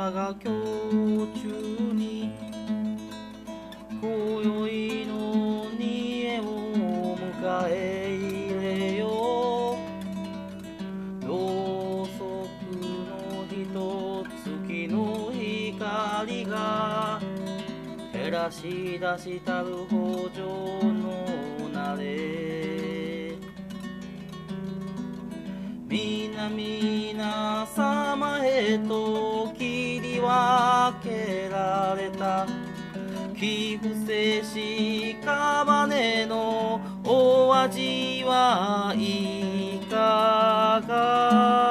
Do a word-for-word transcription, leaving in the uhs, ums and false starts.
我が胸中に今宵の煮えを迎え入れよう。ろうそくのひと月の光が照らし出したる北条のなれ。皆皆様へと切り分けられた貴婦正し屍のお味はいかが。